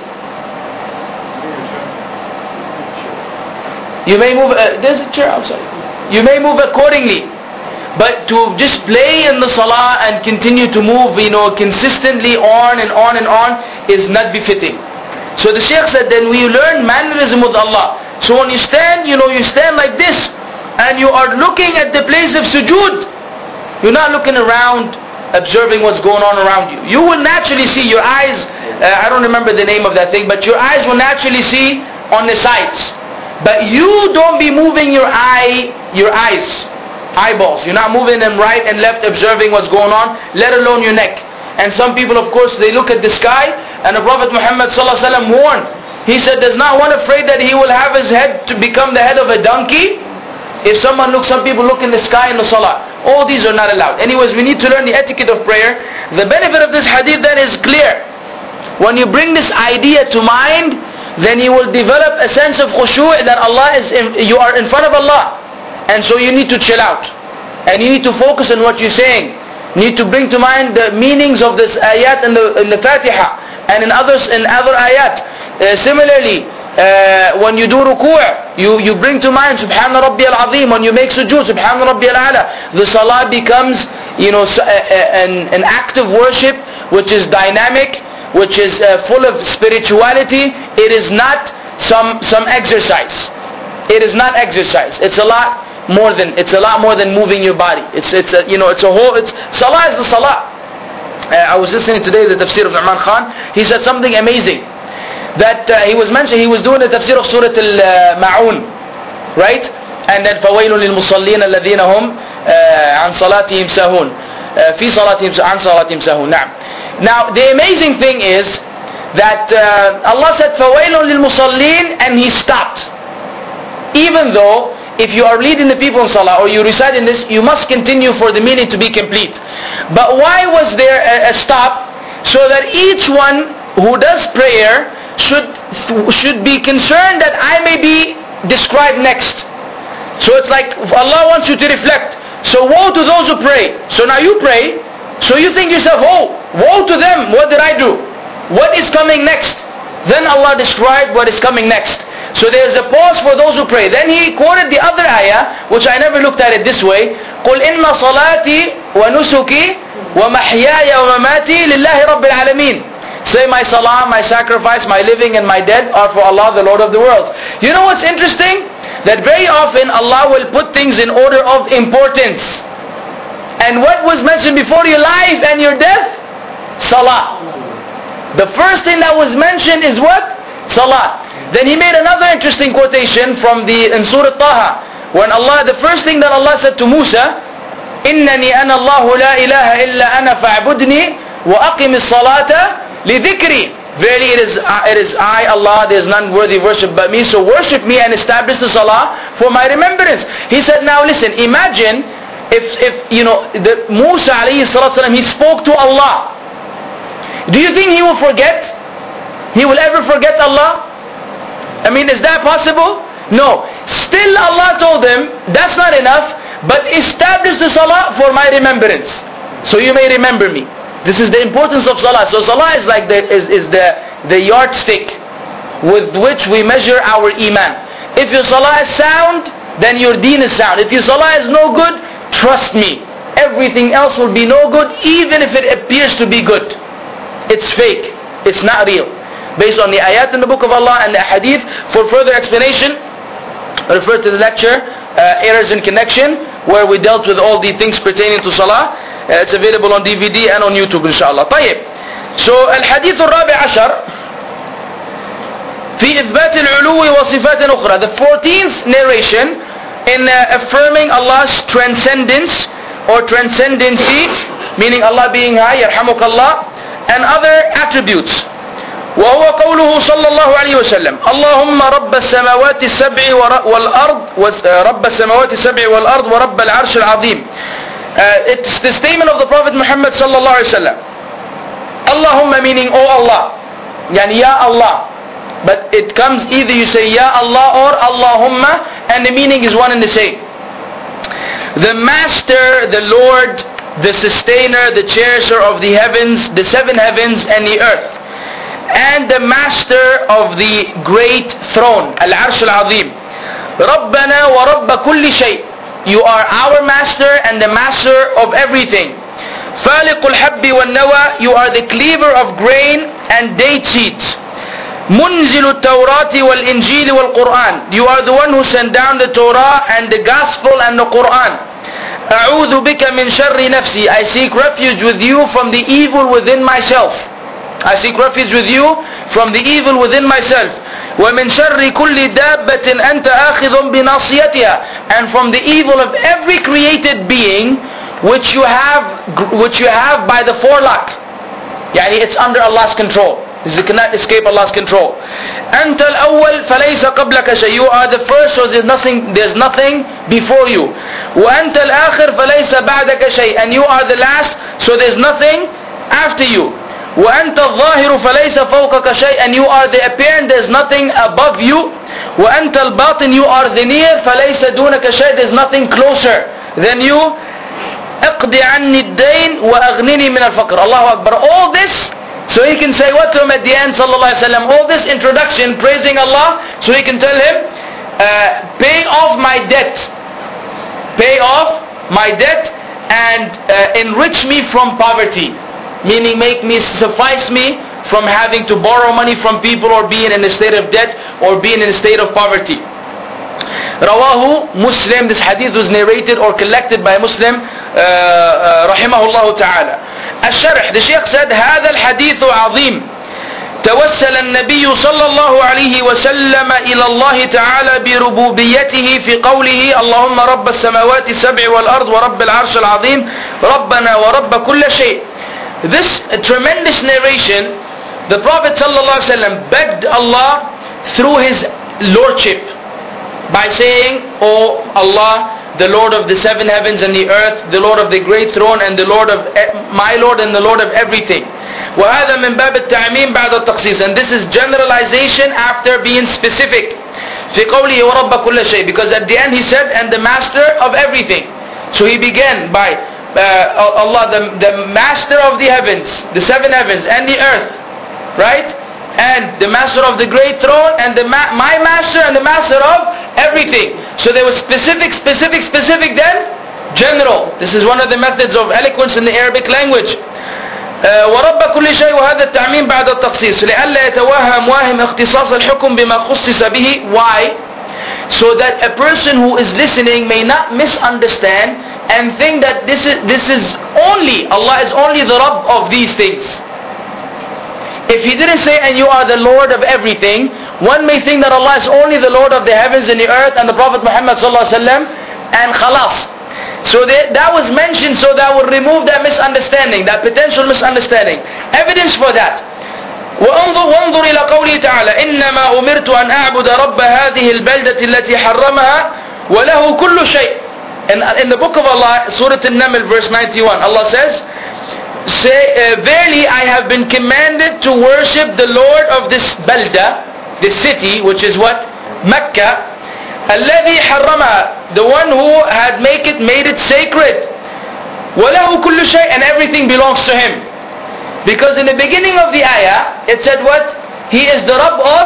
You may move. Uh, there's a chair outside. You may move accordingly. But to just play in the salah and continue to move, you know, consistently on and on and on is not befitting. So the Shaykh said, then we learn mannerism with Allah. So when you stand, you know, you stand like this, and you are looking at the place of sujood. You're not looking around, observing what's going on around you. You will naturally see your eyes, uh, I don't remember the name of that thing, but your eyes will naturally see on the sides. But you don't be moving your eye, your eyes. Eyeballs. You're not moving them right and left, observing what's going on, let alone your neck. And some people, of course, they look at the sky, and the Prophet Muhammad sallallahu alaihi wasallam warned. He said, "There's not one afraid that he will have his head to become the head of a donkey." If someone looks, some people look in the sky in the salah. All these are not allowed. Anyways, we need to learn the etiquette of prayer. The benefit of this hadith then is clear. When you bring this idea to mind, then you will develop a sense of khushu' that Allah is, in, you are in front of Allah. And so you need to chill out. And you need to focus on what you're saying. You need to bring to mind the meanings of this ayat in the, in the Fatiha. And in others, in other ayat, uh, similarly, uh, when you do ruku', you, you bring to mind Subhana Rabbi al-Azim. When you make sujood, Subhana Rabbi al-Ala. The salah becomes, you know, an, an active worship which is dynamic, which is uh, full of spirituality. It is not some some exercise. It is not exercise. It's a lot more than it's a lot more than moving your body. It's it's a, you know it's a whole. It's salah is the salah. Uh, I was listening today to the tafsir of Nu'man Khan. He said something amazing. That uh, he was mentioning, he was doing the tafsir of Surah Al-Ma'un, right? And then فَوَيْلٌ لِلْمُصَلِّينَ الَّذِينَ هُمْ عَنْ صَلَاتِهِمْ سَاهُونَ فِي صَلَاتِهِمْ عَنْ صَلَاتِهِمْ سَاهُونَ. Now, the amazing thing is that uh, Allah said فَوَيْلٌ لِلْمُصَلِّينَ and He stopped. Even though if you are leading the people in salah or you recite in this, you must continue for the meaning to be complete. But why was there a, a stop? So that each one who does prayer should should be concerned that I may be described next. So it's like Allah wants you to reflect. So woe to those who pray. So now you pray. So you think yourself, oh, woe to them. What did I do? What is coming next? Then Allah described what is coming next. So there is a pause for those who pray. Then he quoted the other ayah, which I never looked at it this way. قُلْ إِنَّ صَلَاتِي وَنُسُكِي وَمَحْيَايَ وَمَمَاتِي لِلَّهِ رَبِّ الْعَالَمِينَ. Say my salah, my sacrifice, my living and my death are for Allah, the Lord of the worlds. You know what's interesting? That very often Allah will put things in order of importance. And what was mentioned before your life and your death? Salah. The first thing that was mentioned is what? Salah. Then he made another interesting quotation from the in Surah Taha, when Allah, the first thing that Allah said to Musa, إِنَّنِي أَنَا اللَّهُ لَا إِلَهَ إِلَّا أَنَا فَاعْبُدْنِي وَأَقِمِ الصَّلَاةَ لِذِكْرِي. Verily it is, it is I, Allah, there is none worthy of worship but me, so worship me and establish the salah for my remembrance. He said, now listen, imagine if, if you know, the Musa alayhi salatu wasalam, he spoke to Allah. Do you think he will forget? He will ever forget Allah? I mean, is that possible? No. Still Allah told him, that's not enough, but establish the salah for my remembrance. So you may remember me. This is the importance of salah. So salah is like the, is, is the, the yardstick with which we measure our iman. If your salah is sound, then your deen is sound. If your salah is no good, trust me, everything else will be no good, even if it appears to be good. It's fake. It's not real. Based on the ayat in the book of Allah and the hadith. For further explanation, refer to the lecture uh, Errors in Connection, where we dealt with all the things pertaining to salah. Uh, it's available on D V D and on YouTube inshallah. طيب. So الحديث الرابع عشر في إثبات العلو وصفات أخرى. The fourteenth narration in uh, affirming Allah's transcendence or transcendency, meaning Allah being high, يرحمك الله, and other attributes. وهو قوله صلى الله عليه وسلم اللهم رب السماوات السبع والأرض رب السماوات السبع والأرض ورب العرش العظيم. Uh, it's the statement of the Prophet Muhammad صلى الله عليه وسلم. Allahumma meaning oh Allah, yani ya Allah, but it comes either you say ya Allah or Allahumma, and the meaning is one and the same. The Master, the Lord, the Sustainer, the Cherisher of the heavens, the seven heavens and the earth, and the Master of the great throne, Al-Arsh Al-Azim. Rabbana wa Rabba kulli shay. You are our Master and the Master of everything. Faliq al-Habbi wal-Nawa. You are the cleaver of grain and date seeds. Munzil al-Tawrati wal-Injil wal-Quran. You are the one who sent down the Torah and the Gospel and the Quran. A'udhu bika min sharri nafsi. I seek refuge with you from the evil within myself. I seek refuge with you from the evil within myself. وَمِن شَرِّ كُلِّ دَابَّةٍ أَنْتَ آخِذٌ بِنَاصِيَتِهَا. And from the evil of every created being which you have which you have by the forelock. Yani it's under Allah's control. It cannot escape Allah's control. أَنْتَ الْأَوَّلْ فَلَيْسَ قَبْلَكَ شَيْءٍ. You are the first, so there's nothing, there's nothing before you. وَأَنْتَ الْآخِرْ فَلَيْسَ بَعْدَكَ شَيْءٍ. And you are the last, so there's nothing after you. وَأَنْتَ الظَّاهِرُ فَلَيْسَ فَوْقَكَ شَيْءٍ. And you are the apparent, there's nothing above you. وَأَنْتَ الْبَاطِنُ. You are the near, فَلَيْسَ دُونَكَ شَيْءٍ. There's nothing closer than you. اقْضِ عَنِّي الدَّيْنِ وَأَغْنِنِي مِنَ الْفَقْرِ. Allahu Akbar. All this So he can say what to him at the end, sallallahu alaihi wasallam? All this introduction, praising Allah, so he can tell him, uh, pay off my debt. Pay off my debt and uh, enrich me from poverty. Meaning make me, suffice me from having to borrow money from people or being in a state of debt or being in a state of poverty. Rawahu Muslim, this hadith was narrated or collected by Muslim uh, uh, rahimahullah ta'ala. Al-Sharh, the Shaykh said, هذا الحديث عظيم توسل النبي صلى الله عليه وسلم إلى الله تعالى بربوبيته في قوله اللهم رب السماوات السبع والأرض ورب العرش العظيم ربنا ورب كل شيء. This tremendous narration, the Prophet ﷺ begged Allah through his lordship by saying, "O Allah, the Lord of the seven heavens and the earth, the Lord of the great throne and the Lord of my Lord and the Lord of everything." وهذا من باب التعميم بعد التخصيص, and this is generalization after being specific. في قوله ورب كل شيء, because at the end he said, and the master of everything. So he began by Uh, Allah, the, the master of the heavens, the seven heavens and the earth, right? And the master of the great throne and the ma- my master and the master of everything. So there was specific, specific, specific, then general. This is one of the methods of eloquence in the Arabic language. ورب كل شيء وهذا التعميم بعد التخصيص لئلا يتوهم واهم اختصاص الحكم بما خصص به. Why? So that a person who is listening may not misunderstand and think that this is this is only, Allah is only the Rabb of these things. If he didn't say, and you are the Lord of everything, one may think that Allah is only the Lord of the heavens and the earth and the Prophet Muhammad sallallahu alaihi wasallam and khalas. So they, that was mentioned so that would remove that misunderstanding, that potential misunderstanding. Evidence for that. وانظر وانظر إلى قوله تعالى إنما أمرت أن أعبد رب هذه البلدة التي حرمها وله كل شيء. In, in the book of Allah, Surah An-Naml, verse ninety-one, Allah says, say, uh, verily I have been commanded to worship the Lord of this balda, this city, which is what? Mecca. الذي حرمها, the one who had make it, made it sacred. وله كل شيء, and everything belongs to him. Because in the beginning of the ayah, it said what? He is the Rabb of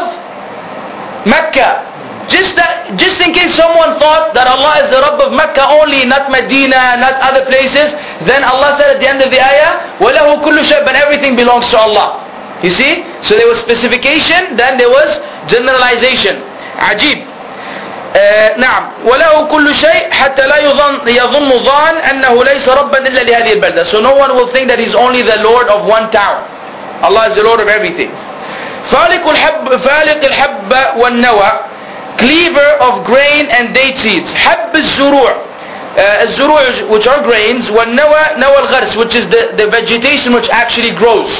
Mecca. Just that, just in case someone thought that Allah is the Rabb of Mecca only, not Medina, not other places, then Allah said at the end of the ayah, وَلَهُ كُلُّ شَيْءٍ, but everything belongs to Allah. You see? So there was specification, then there was generalization. Ajib. Uh, نعم وله كل شيء حتى لا يظن يظن ظان أنه ليس ربا إلا لهذه البلدة. So no one will think that he's only the Lord of one town. Allah is the Lord of everything. فالق الحب فالق الحب والنوى, cleaver of grain and date seeds. حب الزروع, uh, الزروع which are grains, والنوى نوى الغرس, which is the, the vegetation which actually grows.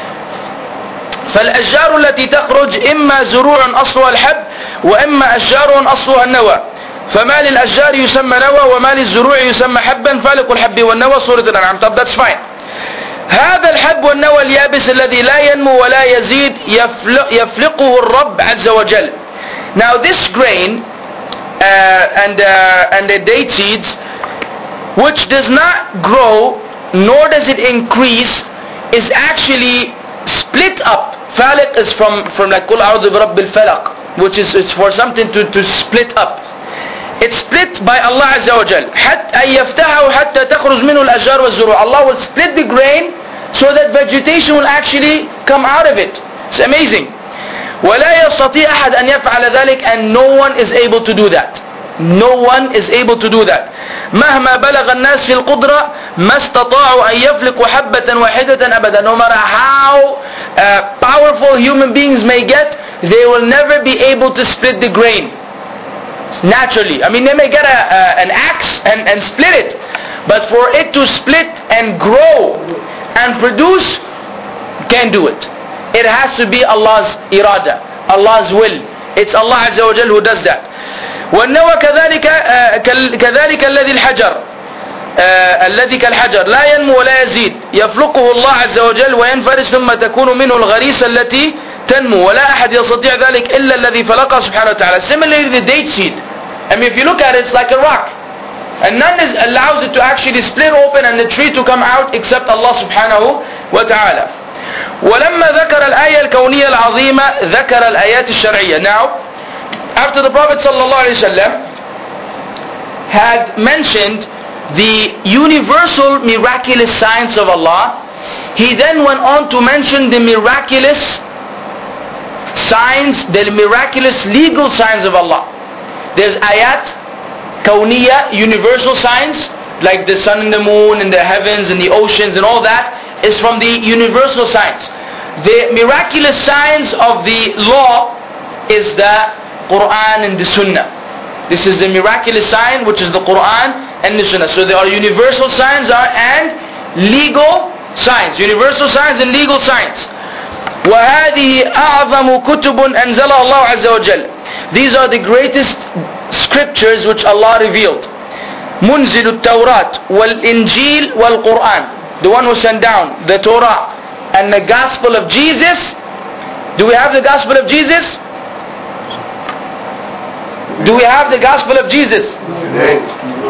فالأشجار التي تخرج إما زروع أصلها الحب وإما أشجار أصلها النوى. فما للأشجار يسمى نوى وما للزروع يسمى حبا. فالق الحب والنوى, سورة الأنعام. طب that's fine. هذا الحب والنوى اليابس الذي لا ينمو ولا يزيد يفلقه الرب عز وجل. Now this grain uh, and uh, and the date seeds, which does not grow nor does it increase, is actually split up. Faliq is from from like Qul a'udhu bi rabbil falaq, which is it's for something to to split up. It's split by Allah Azza wa Jal. حتى يفتحه حتى تخرج منه الأشجار والزروع. Allah will split the grain so that vegetation will actually come out of it. It's amazing. ولا يستطيع أحد أن يفعل ذلك, and no one is able to do that. No one is able to do that. مهما بلغ الناس في القدرة ما استطاعوا أن يفلقوا حبة واحدة أبدا. No matter how uh, powerful human beings may get, they will never be able to split the grain naturally. I mean, they may get a, uh, an axe and, and split it, but for it to split and grow and produce, can't do it. It has to be Allah's irada, Allah's will. It's Allah Azza wa Jal who does that. والنوى كذلك كذلك الذي الحجر الذي كالحجر لا ينمو ولا يزيد يفلقه الله عز وجل وينفرج ثم تكون منه الغريسة التي تنمو ولا أحد يستطيع ذلك إلا الذي فلقه سبحانه وتعالى. Similarly, the date seed, I mean, if you look at it, it's like a rock, and none is, allows it to actually split open and the tree to come out except Allah subhanahu wa ta'ala. ولما ذكر الآية الكونية العظيمة ذكر الآيات الشرعية. Now, after the Prophet sallallahu alaihi wasallam had mentioned the universal miraculous signs of Allah, he then went on to mention the miraculous signs, the miraculous legal signs of Allah. There's ayat, kawniya, universal signs, like the sun and the moon and the heavens and the oceans and all that is from the universal signs. The miraculous signs of the law is the Quran and the Sunnah. This is the miraculous sign, which is the Quran and the Sunnah. So there are universal signs are and legal signs. Universal signs and legal signs. وَهَذِهِ أَعْظَمُ كُتُبٌ أَنزَلَهَا اللَّهُ عَزَّ وَجَلَّ. These are the greatest scriptures which Allah revealed. منزل التوراة والإنجيل والقرآن. The one who sent down the Torah and the Gospel of Jesus. Do we have the Gospel of Jesus? Do we have the Gospel of Jesus? Today?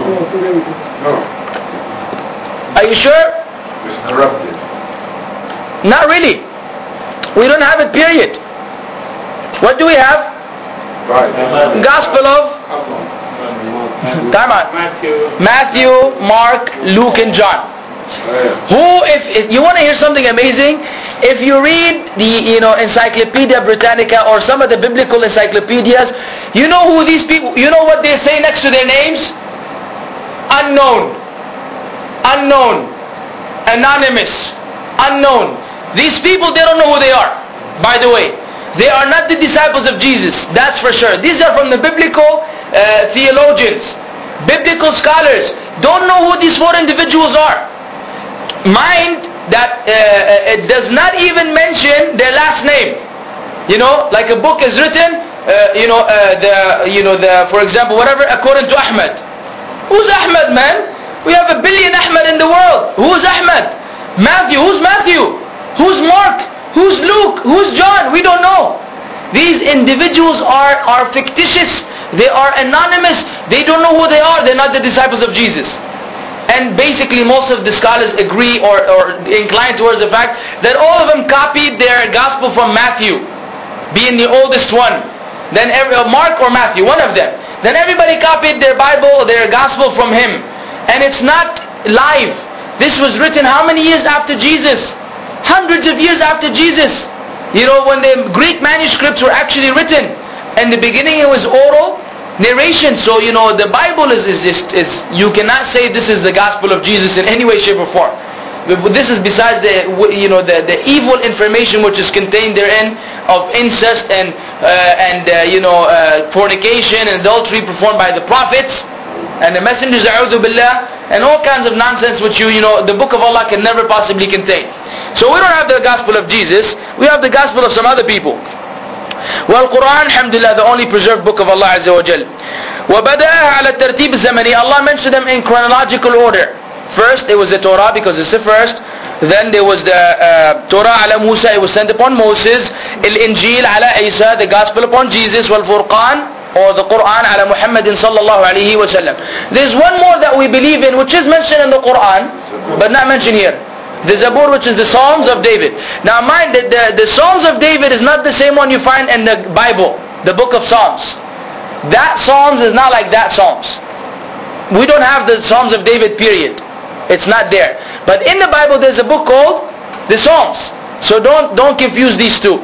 No. Are you sure? It's corrupted. Not really. We don't have it, period. What do we have? Right. Gospel of Time out. Matthew. Matthew, Mark, Luke and John. Who, if, if you want to hear something amazing, if you read the you know Encyclopedia Britannica or some of the biblical encyclopedias, you know who these people, you know what they say next to their names? Unknown, unknown, anonymous, unknown. These people, they don't know who they are. By the way, they are not the disciples of Jesus, that's for sure. These are from the biblical uh, theologians, biblical scholars. Don't know who these four individuals are. Mind that uh, it does not even mention their last name. You know, like a book is written, uh, you know, uh, the, you know, the, for example, whatever, according to Ahmed. Who's Ahmed, man? We have a billion Ahmed in the world. Who's Ahmed? Matthew. Who's Matthew? Who's Mark? Who's Luke? Who's John? We don't know. These individuals are, are fictitious. They are anonymous. They don't know who they are. They're not the disciples of Jesus. And basically most of the scholars agree or, or incline towards the fact that all of them copied their gospel from Matthew, being the oldest one. Then every, uh, Mark or Matthew, one of them. Then everybody copied their Bible, their gospel from him. And it's not live. This was written how many years after Jesus? Hundreds of years after Jesus. You know, when the Greek manuscripts were actually written. In the beginning it was oral narration. So, you know, the Bible is, is, is, is, you cannot say this is the gospel of Jesus in any way, shape or form. This is besides the, you know, the, the evil information which is contained therein of incest and, uh, and uh, you know, uh, fornication and adultery performed by the prophets and the messengers, a'udhu billah, and all kinds of nonsense which you, you know, the book of Allah can never possibly contain. So we don't have the gospel of Jesus, we have the gospel of some other people. Well, Quran, alhamdulillah, the only preserved book of Allah Azza wa Jal. وَبَدَأَهَا عَلَى التَّرْتِيبِ الزَّمَنِي. Allah mentioned them in chronological order. First, it was the Torah because it's the first. Then there was the uh, Torah ala Musa, it was sent upon Moses. Al-Injil ala Isa, the gospel upon Jesus. Wal-Furqan, or the Quran ala Muhammadin sallallahu alayhi wa sallam. There's one more that we believe in, which is mentioned in the Quran, but not mentioned here. The Zabur, which is the Psalms of David. Now mind that the, the Psalms of David is not the same one you find in the Bible, the book of Psalms. That Psalms is not like that Psalms. We don't have the Psalms of David, period. It's not there. But in the Bible there's a book called the Psalms. So don't don't confuse these two.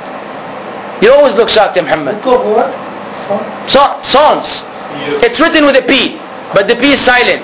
You always look shocked, Muhammad. Book of what? So, Psalms. It's written with a P, but the P is silent.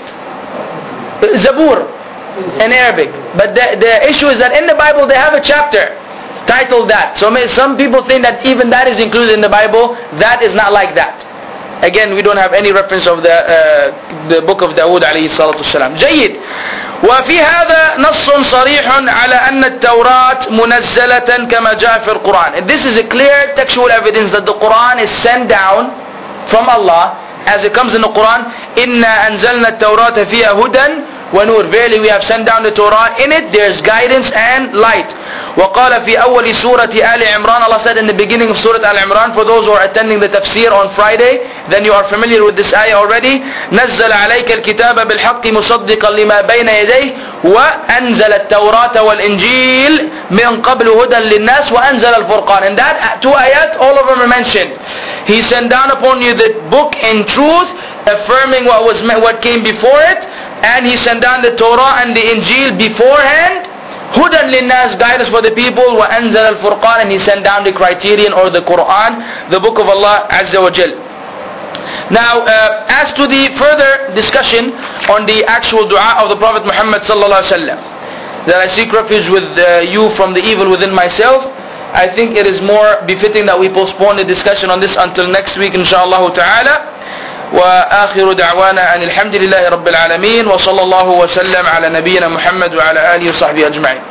Zabur in Arabic. But the, the issue is that in the Bible they have a chapter titled that. So some people think that even that is included in the Bible. That is not like that. Again, we don't have any reference of the uh, the book of Dawood عليه الصلاة والسلام. جيد. وفي هذا نص صريح على أن التوراة منزلة كما جاء في القرآن. This is a clear textual evidence that the Quran is sent down from Allah as it comes in the Quran. إنا أنزلنا التوراة فيها هدى وَنُورٍ. Verily we have sent down the Torah. In it there's guidance and light. وَقَالَ فِي أَوَّلِ سُورَةِ آلِ عِمْرَانَ. Allah said in the beginning of Surah Al-Imran, for those who are attending the tafsir on Friday, then you are familiar with this ayah already. نَزَّلَ عَلَيْكَ الْكِتَابَ بِالْحَقِّ مُصَدِّقًا لِمَا بَيْنَ يَدَيْهِ وَأَنزَلَ التَّوْرَاةَ وَالْإِنْجِيلَ مِنْ قَبْلُ هُدًى لِلنَّاسِ وَأَنزَلَ الْفُرْقَانَ. And that two ayat, all of them are mentioned. He sent down upon you the book in truth, affirming what was what came before it, and He sent down the Torah and the Injil beforehand. Hudan linnas, guidance for the people. Wa anzal al-Furqan, and He sent down the criterion or the Quran, the book of Allah Azza wa Jal. Now, uh, as to the further discussion on the actual dua of the Prophet Muhammad sallallahu alaihi wasallam, that I seek refuge with uh, you from the evil within myself, I think it is more befitting that we postpone the discussion on this until next week, inshallah ta'ala. وآخر دعوانا أن الحمد لله رب العالمين وصلى الله وسلم على نبينا محمد وعلى آله وصحبه أجمعين.